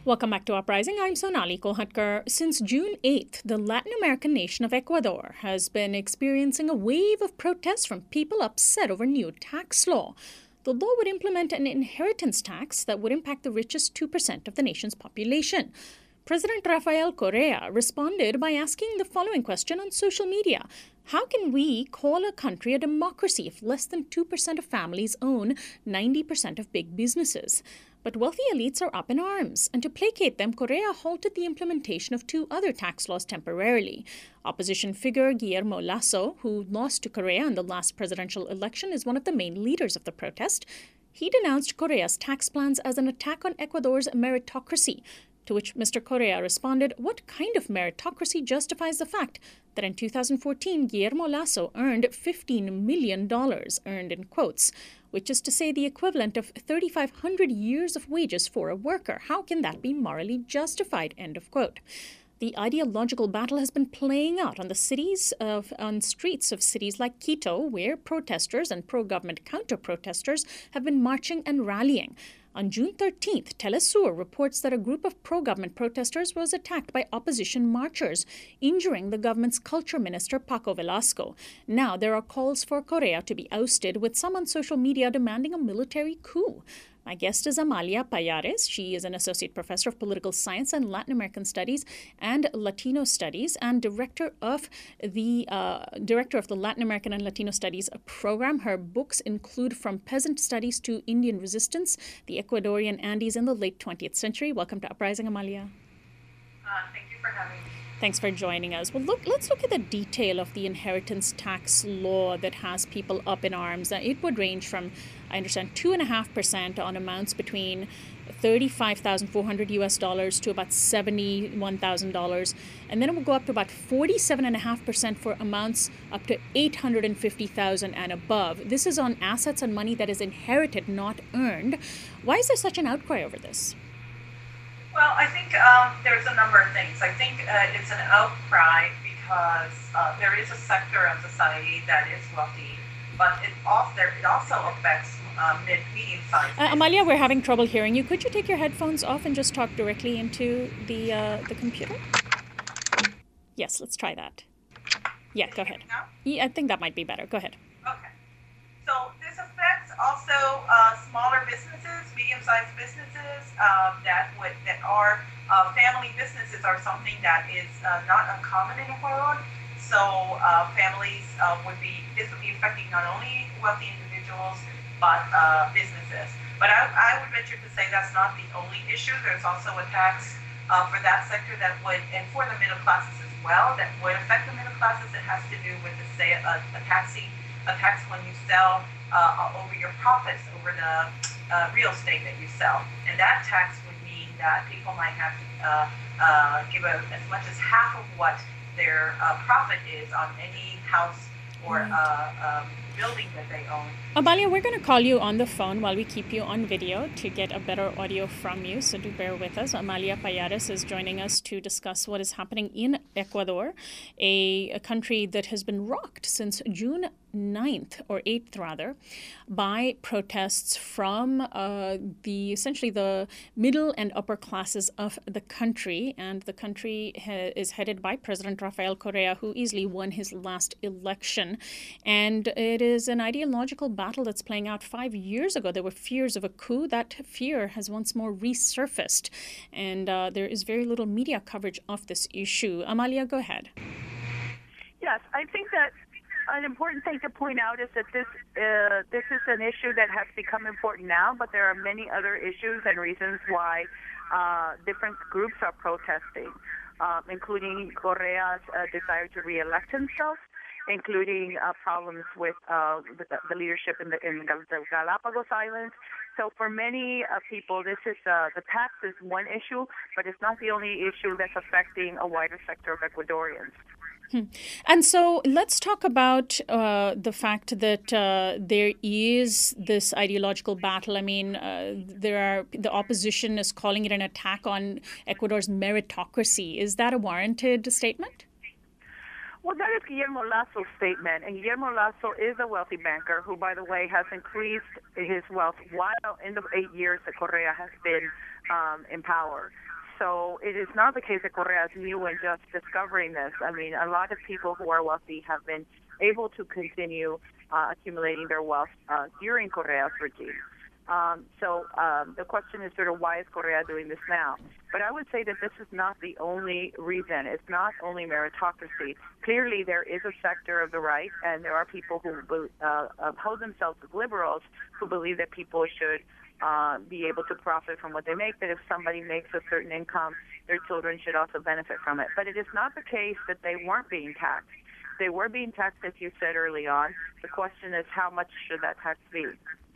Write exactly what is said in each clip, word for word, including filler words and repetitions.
Welcome back to Uprising. I'm Sonali Kolhatkar. Since June eighth, the Latin American nation of Ecuador has been experiencing a wave of protests from people upset over new tax law. The law would implement an inheritance tax that would impact the richest two percent of the nation's population. President Rafael Correa responded by asking the following question on social media. How can we call a country a democracy if less than two percent of families own ninety percent of big businesses? But wealthy elites are up in arms, and to placate them, Correa halted the implementation of two other tax laws temporarily. Opposition figure Guillermo Lasso, who lost to Correa in the last presidential election, is one of the main leaders of the protest. He denounced Correa's tax plans as an attack on Ecuador's meritocracy, to which Mister Correa responded, what kind of meritocracy justifies the fact that in two thousand fourteen, Guillermo Lasso earned fifteen million dollars, earned in quotes, which is to say the equivalent of three thousand five hundred years of wages for a worker. How can that be morally justified? End of quote. The ideological battle has been playing out on the cities of, on streets of cities like Quito, where protesters and pro-government counter-protesters have been marching and rallying. On June thirteenth, Telesur reports that a group of pro-government protesters was attacked by opposition marchers, injuring the government's culture minister, Paco Velasco. Now there are calls for Correa to be ousted, with some on social media demanding a military coup. My guest is Amalia Pallares. She is an associate professor of political science and Latin American studies and Latino studies, and director of the uh, director of the Latin American and Latino Studies program. Her books include From Peasant Studies to Indian Resistance: The Ecuadorian Andes in the Late twentieth Century. Welcome to Uprising, Amalia. Uh, thank you for having me. Thanks for joining us. Well, look, let's look at the detail of the inheritance tax law that has people up in arms. Uh, it would range from, I understand, two and a half percent on amounts between thirty-five thousand four hundred U S dollars to about seventy-one thousand dollars, and then it will go up to about forty-seven and a half percent for amounts up to eight hundred fifty thousand and above. This is on assets and money that is inherited, not earned. Why is there such an outcry over this? Well, I think um, there's a number of things. I think uh, it's an outcry because uh, there is a sector of society that is wealthy, but it also, it also affects uh, mid, medium-sized. Uh, Amalia, we're having trouble hearing you. Could you take your headphones off and just talk directly into the uh, the computer? Yes, let's try that. Yeah, go ahead. Yeah, I think that might be better. Go ahead. Okay. So this affects also uh, smaller businesses, medium-sized businesses um, that would that are uh, family businesses are something that is uh, not uncommon in Ecuador. So uh, families uh, would be this would be affecting not only wealthy individuals but uh, businesses. But I, I would venture to say that's not the only issue. There's also a tax uh, for that sector that would, and for the middle classes as well, that would affect the middle classes. It has to do with the say a, a taxing. a tax when you sell uh, over your profits, over the uh, real estate that you sell. And that tax would mean that people might have to uh, uh, give a, as much as half of what their uh, profit is on any house or uh, um, building that they own. Amalia, we're going to call you on the phone while we keep you on video to get a better audio from you, so do bear with us. Amalia Pallares is joining us to discuss what is happening in Ecuador, a, a country that has been rocked since June ninth, or eighth rather, by protests from uh, the essentially the middle and upper classes of the country. And the country ha- is headed by President Rafael Correa, who easily won his last election. And it is an ideological battle that's playing out. Five years ago, there were fears of a coup. That fear has once more resurfaced. And uh, there is very little media coverage of this issue. Amalia, go ahead. Yes, I think that an important thing to point out is that this uh, this is an issue that has become important now, but there are many other issues and reasons why uh, different groups are protesting, uh, including Correa's uh, desire to re-elect himself, including uh, problems with uh, the, the leadership in the, in the Galapagos Islands. So for many uh, people, this is uh, the tax is one issue, but it's not the only issue that's affecting a wider sector of Ecuadorians. Hmm. And so let's talk about uh, the fact that uh, there is this ideological battle. I mean, uh, there are the opposition is calling it an attack on Ecuador's meritocracy. Is that a warranted statement? Well, that is Guillermo Lasso's statement. And Guillermo Lasso is a wealthy banker who, by the way, has increased his wealth while in the eight years that Correa has been um, in power. so it is not the case that Correa is new and just discovering this. I mean, a lot of people who are wealthy have been able to continue uh, accumulating their wealth uh, during Correa's regime. Um, so um, the question is sort of why is Correa doing this now? But I would say that this is not the only reason. It's not only meritocracy. Clearly, there is a sector of the right, and there are people who uh, hold themselves as liberals who believe that people should uh, be able to profit from what they make, that if somebody makes a certain income, their children should also benefit from it. But it is not the case that they weren't being taxed. They were being taxed, as you said early on. The question is, how much should that tax be?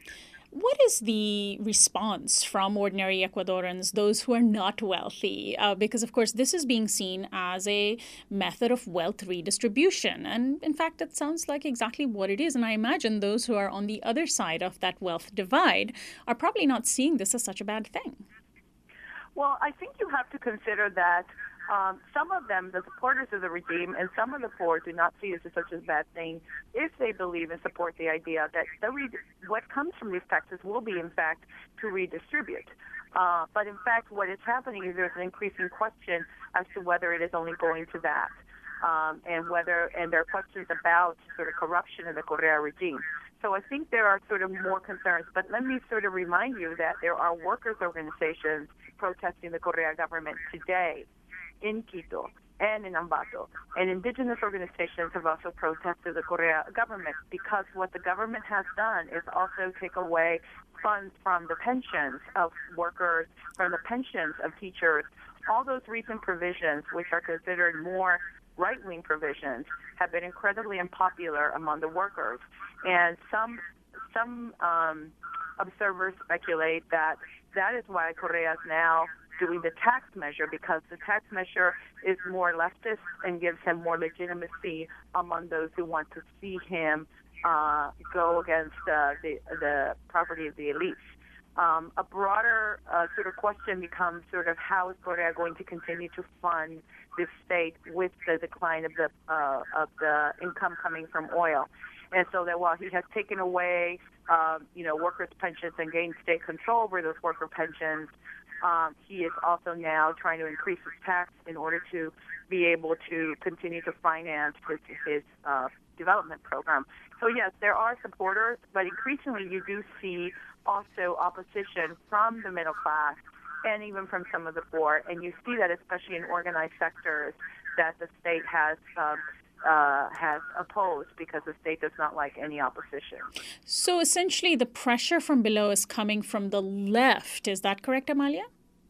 What is the response from ordinary Ecuadorians, those who are not wealthy? Uh, because, of course, this is being seen as a method of wealth redistribution. And, in fact, it sounds like exactly what it is. And I imagine those who are on the other side of that wealth divide are probably not seeing this as such a bad thing. Well, I think you have to consider that Um, some of them, the supporters of the regime, and some of the poor do not see this as such a bad thing if they believe and support the idea that the re- what comes from these taxes will be, in fact, to redistribute. Uh, but, in fact, what is happening is there's an increasing question as to whether it is only going to that, um, and whether, and there are questions about sort of corruption in the Correa regime. So I think there are sort of more concerns. But let me sort of remind you that there are workers' organizations protesting the Correa government today in Quito and in Ambato. And indigenous organizations have also protested the Correa government because what the government has done is also take away funds from the pensions of workers, from the pensions of teachers. All those recent provisions, which are considered more right-wing provisions, have been incredibly unpopular among the workers. And some some um, observers speculate that that is why Correa is now doing the tax measure, because the tax measure is more leftist and gives him more legitimacy among those who want to see him uh, go against uh, the, the property of the elites. Um, a broader uh, sort of question becomes sort of how is Correa going to continue to fund this state with the decline of the uh, of the income coming from oil. And so that while he has taken away, um, you know, workers' pensions and gained state control over those worker pensions, Um, he is also now trying to increase his tax in order to be able to continue to finance his, his uh, development program. So, yes, there are supporters, but increasingly you do see also opposition from the middle class and even from some of the poor. And you see that especially in organized sectors that the state has um, uh, has opposed because the state does not like any opposition. So essentially the pressure from below is coming from the left. Is that correct, Amalia?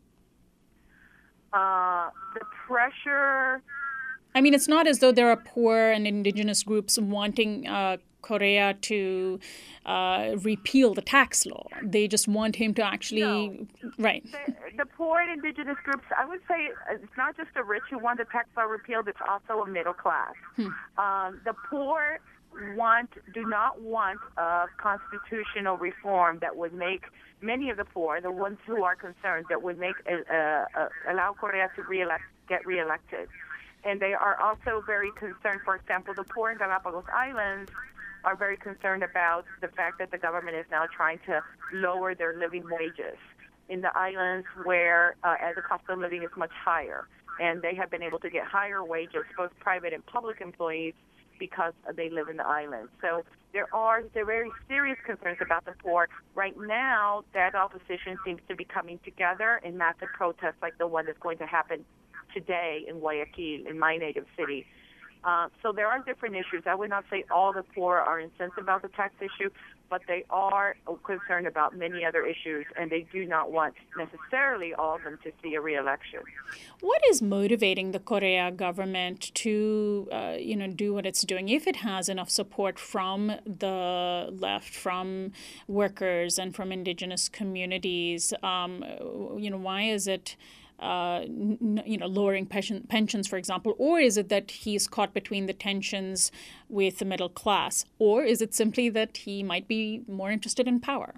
Uh, the pressure... I mean, it's not as though there are poor and indigenous groups wanting uh, Correa to uh, repeal the tax law. They just want him to actually... No. Right. The, the poor and indigenous groups, I would say it's not just the rich who want the tax law repealed, it's also a middle class. Hmm. Um, the poor want do not want a constitutional reform that would make many of the poor, the ones who are concerned, that would make uh, uh, allow Correa to reelect, get reelected. And they are also very concerned, for example, the poor in Galapagos Islands are very concerned about the fact that the government is now trying to lower their living wages in the islands where uh, the cost of living is much higher. And they have been able to get higher wages, both private and public employees, because they live in the islands. So there are there are very serious concerns about the poor. Right now, that opposition seems to be coming together in massive protests like the one that's going to happen today in Guayaquil, in my native city. Uh, so there are different issues. I would not say all the poor are incensed about the tax issue, but they are concerned about many other issues, and they do not want necessarily all of them to see a re-election. What is motivating the Correa government to, uh, you know, do what it's doing, if it has enough support from the left, from workers, and from indigenous communities? Um, you know, why is it Uh, n- you know, lowering pension- pensions, for example? Or is it that he's caught between the tensions with the middle class? Or is it simply that he might be more interested in power?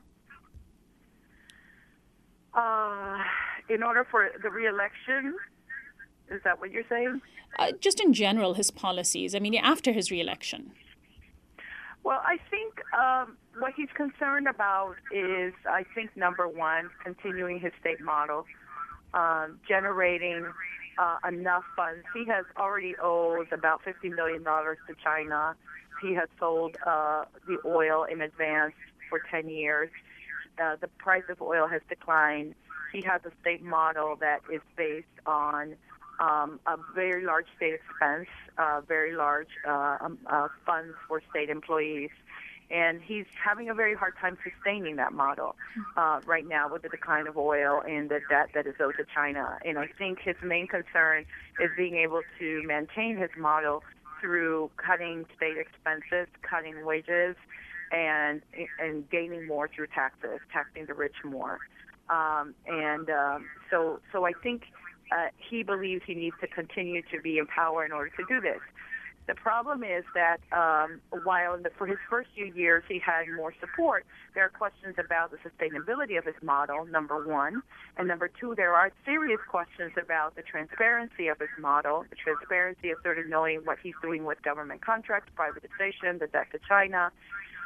Uh, in order for the re-election, is that what you're saying? Uh, just in general, his policies. I mean, after his re-election. Well, I think um, what he's concerned about is, I think, number one, continuing his state model. um, generating uh, enough funds. He has already owed about fifty million dollars to China. He has sold uh, the oil in advance for ten years. Uh, the price of oil has declined. He has a state model that is based on um, a very large state expense, uh, very large uh, um, uh, funds for state employees. And he's having a very hard time sustaining that model uh, right now with the decline of oil and the debt that is owed to China. And I think his main concern is being able to maintain his model through cutting state expenses, cutting wages, and and gaining more through taxes, taxing the rich more. Um, and um, so, so I think uh, he believes he needs to continue to be in power in order to do this. The problem is that um, while in the, for his first few years he had more support, there are questions about the sustainability of his model, number one. And number two, there are serious questions about the transparency of his model, the transparency of sort of knowing what he's doing with government contracts, privatization, the debt to China,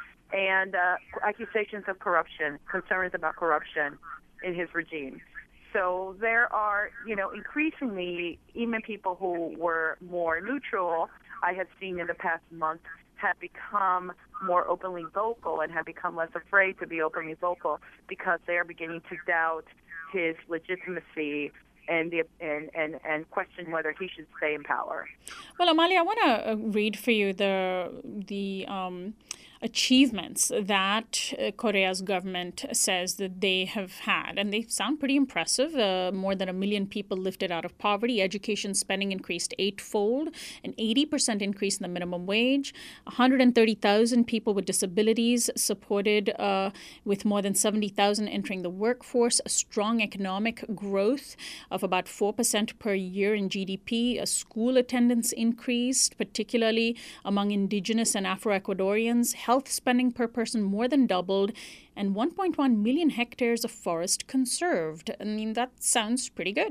and uh, accusations of corruption, concerns about corruption in his regime. So there are, you know, increasingly, even people who were more neutral, I have seen in the past month, have become more openly vocal and have become less afraid to be openly vocal because they are beginning to doubt his legitimacy and the and, and, and question whether he should stay in power. Well, Amalia, I want to read for you the the um, achievements that uh, Korea's government says that they have had, and they sound pretty impressive. Uh, more than a million people lifted out of poverty. Education spending increased eightfold, an eighty percent increase in the minimum wage. one hundred thirty thousand people with disabilities supported uh, with more than seventy thousand entering the workforce. A strong economic growth of about four percent per year in G D P. A school attendance increased, particularly among indigenous and Afro-Ecuadorians. Health spending per person more than doubled, and one point one million hectares of forest conserved. I mean, that sounds pretty good.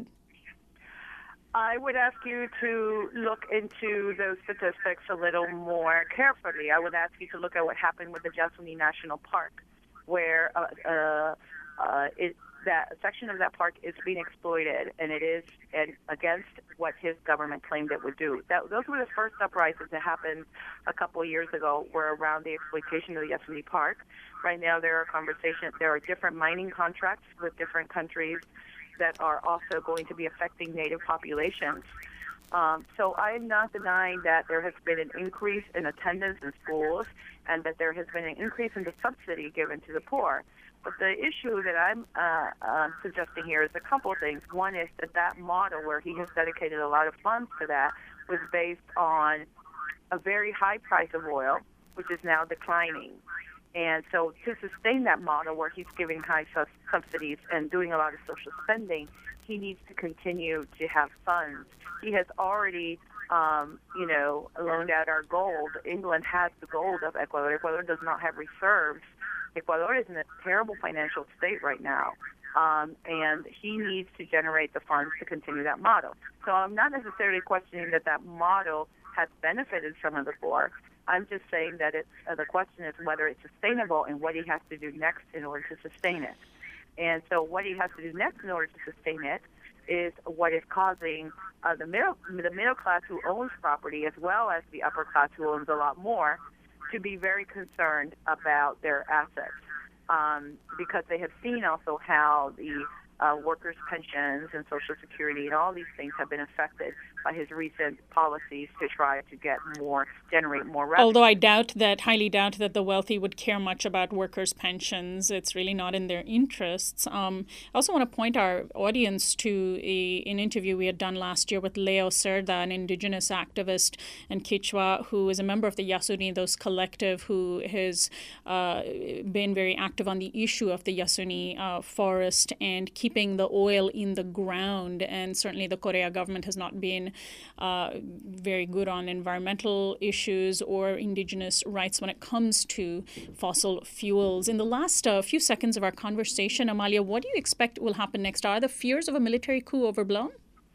I would ask you to look into those statistics a little more carefully. I would ask you to look at what happened with the Yasuni National Park, where uh, uh, uh, it, that section of that park is being exploited, and it is and against what his government claimed it would do. That, those were the first uprisings that happened a couple of years ago, were around the exploitation of the Yasuni Park. Right now, there are conversations. There are different mining contracts with different countries that are also going to be affecting native populations. Um, so I'm not denying that there has been an increase in attendance in schools and that there has been an increase in the subsidy given to the poor. But the issue that I'm uh, uh, suggesting here is a couple of things. One is that that model, where he has dedicated a lot of funds to that, was based on a very high price of oil, which is now declining. And so to sustain that model where he's giving high sus- subsidies and doing a lot of social spending, he needs to continue to have funds. He has already, um, you know, loaned out our gold. England has the gold of Ecuador. Ecuador does not have reserves. Ecuador is in a terrible financial state right now, um, and he needs to generate the funds to continue that model. So I'm not necessarily questioning that that model has benefited some of the poor. I'm just saying that it's, uh, the question is whether it's sustainable and what he has to do next in order to sustain it. And so what he has to do next in order to sustain it is what is causing uh, the middle the middle class who owns property, as well as the upper class who owns a lot more, to be very concerned about their assets, um, because they have seen also how the uh, workers' pensions and Social Security and all these things have been affected by his recent policies to try to get more, generate more revenue. Although I doubt that, highly doubt that the wealthy would care much about workers' pensions. It's really not in their interests. Um, I also want to point our audience to a, an interview we had done last year with Leo Cerda, an indigenous activist and Quechua who is a member of the Yasunidos Collective, who has uh, been very active on the issue of the Yasuni uh, forest and keeping the oil in the ground. And certainly the Korea government has not been uh, very good on environmental issues or indigenous rights when it comes to fossil fuels. In the last uh, few seconds of our conversation, Amalia, what do you expect will happen next? Are the fears of a military coup overblown?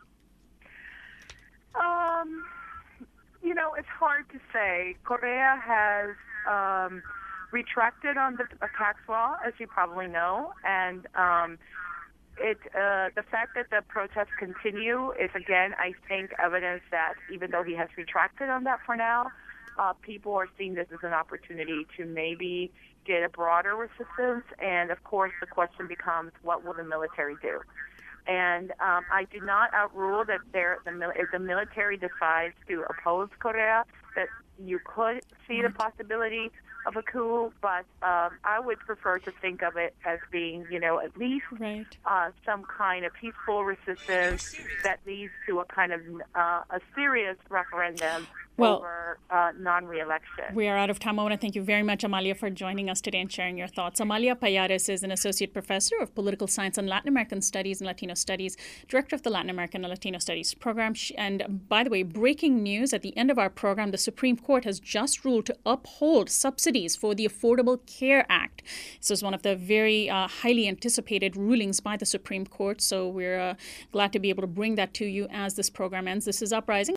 Um, you know, it's hard to say. Korea has um, retracted on the tax law, as you probably know, and um, it uh, the fact that the protests continue is, again, I think, evidence that even though he has retracted on that for now, uh, people are seeing this as an opportunity to maybe get a broader resistance. And, of course, the question becomes, what will the military do? And um, I do not outrule that there, the, if the military decides to oppose Correa, that you could see the possibility of a coup, but um, I would prefer to think of it as being, you know, at least right. uh, some kind of peaceful resistance that leads to a kind of uh, a serious referendum well, over uh, non-reelection. We are out of time. I want to thank you very much, Amalia, for joining us today and sharing your thoughts. Amalia Pallares is an associate professor of political science and Latin American studies and Latino studies, director of the Latin American and Latino Studies program. And by the way, breaking news, at the end of our program, the Supreme Court has just ruled to uphold subsidies for the Affordable Care Act. This is one of the very uh, highly anticipated rulings by the Supreme Court. So we're uh, glad to be able to bring that to you as this program ends. This is Uprising.